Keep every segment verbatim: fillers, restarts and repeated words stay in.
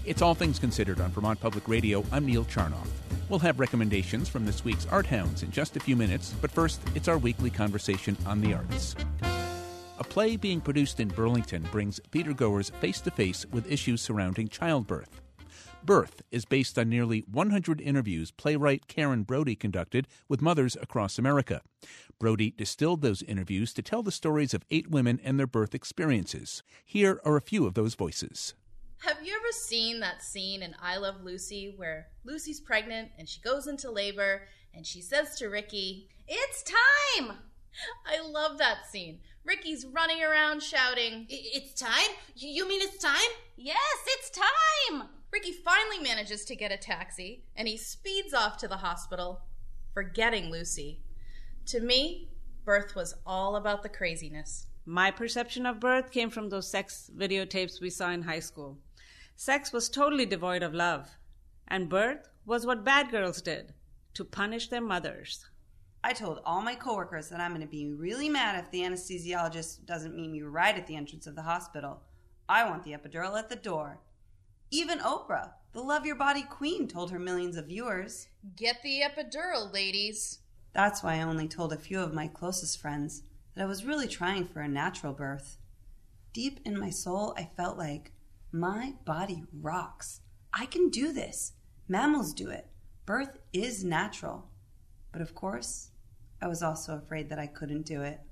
It's All Things Considered on Vermont Public Radio. I'm Neil Charnoff. We'll have recommendations from this week's Art Hounds in just a few minutes, but first, it's our weekly conversation on the arts. A play being produced in Burlington brings theatergoers face-to-face with issues surrounding childbirth. Birth is based on nearly one hundred interviews playwright Karen Brody conducted with mothers across America. Brody distilled those interviews to tell the stories of eight women and their birth experiences. Here are a few of those voices. Have you ever seen that scene in I Love Lucy where Lucy's pregnant and she goes into labor and she says to Ricky, "It's time!" I love that scene. Ricky's running around shouting, "It's time? You mean it's time?" "Yes, it's time!" Ricky finally manages to get a taxi, and he speeds off to the hospital, forgetting Lucy. To me, birth was all about the craziness. My perception of birth came from those sex videotapes we saw in high school. Sex was totally devoid of love, and birth was what bad girls did, to punish their mothers. I told all my coworkers that I'm going to be really mad if the anesthesiologist doesn't meet me right at the entrance of the hospital. I want the epidural at the door. Even Oprah, the Love Your Body queen, told her millions of viewers, "Get the epidural, ladies." That's why I only told a few of my closest friends that I was really trying for a natural birth. Deep in my soul, I felt like, my body rocks. I can do this. Mammals do it. Birth is natural. But of course, I was also afraid that I couldn't do it.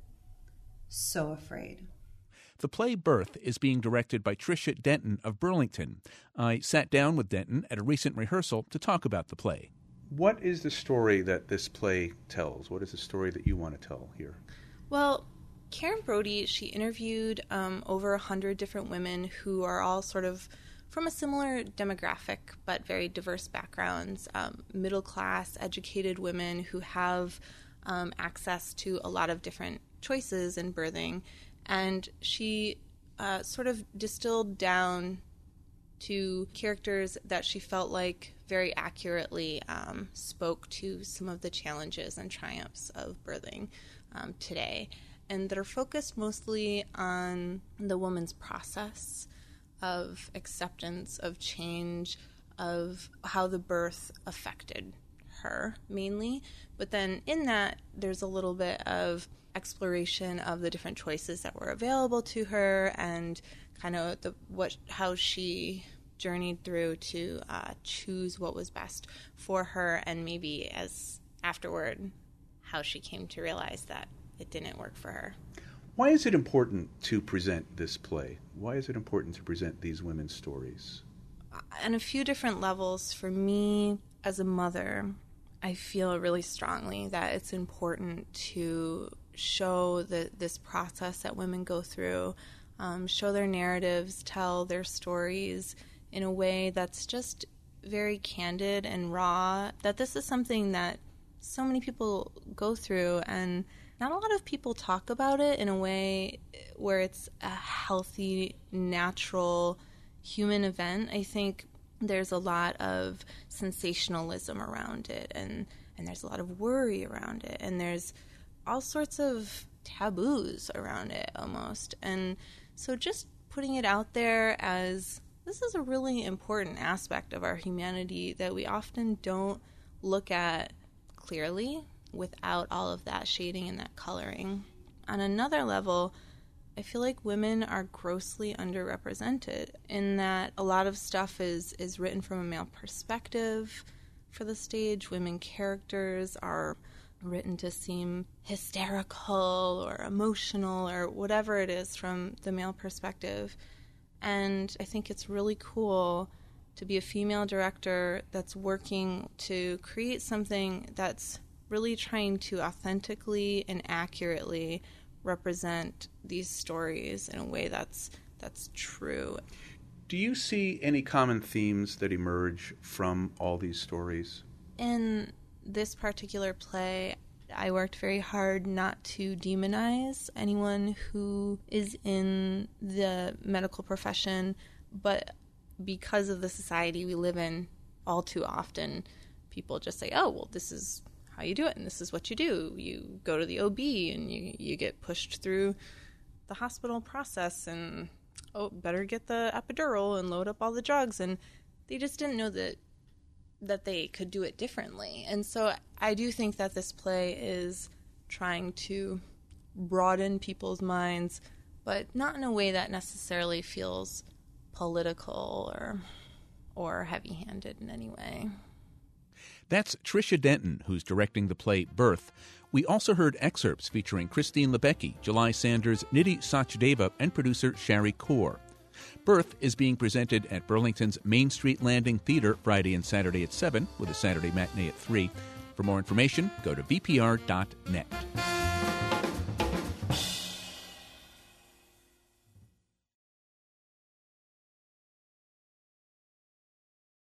So afraid. The play Birth is being directed by Tricia Denton of Burlington. I sat down with Denton at a recent rehearsal to talk about the play. What is the story that this play tells? What is the story that you want to tell here? Well, Karen Brody, she interviewed um, over one hundred different women who are all sort of from a similar demographic but very diverse backgrounds, um, middle-class, educated women who have um, access to a lot of different choices in birthing. And she uh, sort of distilled down to characters that she felt like very accurately um, spoke to some of the challenges and triumphs of birthing um, today, and that are focused mostly on the woman's process of acceptance, of change, of how the birth affected her mainly. But then in that, there's a little bit of exploration of the different choices that were available to her and kind of the what how she journeyed through to uh, choose what was best for her, and maybe as afterward how she came to realize that it didn't work for her. Why is it important to present this play? Why is it important to present these women's stories? On a few different levels, for me as a mother, I feel really strongly that it's important to show the, this process that women go through, um, show their narratives, tell their stories in a way that's just very candid and raw, that this is something that so many people go through, and not a lot of people talk about it in a way where it's a healthy, natural, human event. I think there's a lot of sensationalism around it, and, and there's a lot of worry around it, and there's all sorts of taboos around it almost. And so just putting it out there as this is a really important aspect of our humanity that we often don't look at clearly without all of that shading and that coloring. On another level, I feel like women are grossly underrepresented in that a lot of stuff is, is written from a male perspective for the stage. Women characters are written to seem hysterical or emotional or whatever it is from the male perspective. And I think it's really cool to be a female director that's working to create something that's really trying to authentically and accurately represent these stories in a way that's that's true. Do you see any common themes that emerge from all these stories? In this particular play, I worked very hard not to demonize anyone who is in the medical profession, but because of the society we live in, all too often people just say, oh, well, this is how you do it, and this is what you do. You go to the O B, and you, you get pushed through the hospital process, and oh, better get the epidural and load up all the drugs. And they just didn't know that that they could do it differently. And so I do think that this play is trying to broaden people's minds, but not in a way that necessarily feels political or or heavy-handed in any way. That's Tricia Denton, who's directing the play Birth. We also heard excerpts featuring Christine Lebecki, July Sanders, Nidhi Sachdeva, and producer Shari Kaur. Birth is being presented at Burlington's Main Street Landing Theater Friday and Saturday at seven, with a Saturday matinee at three. For more information, go to v p r dot net.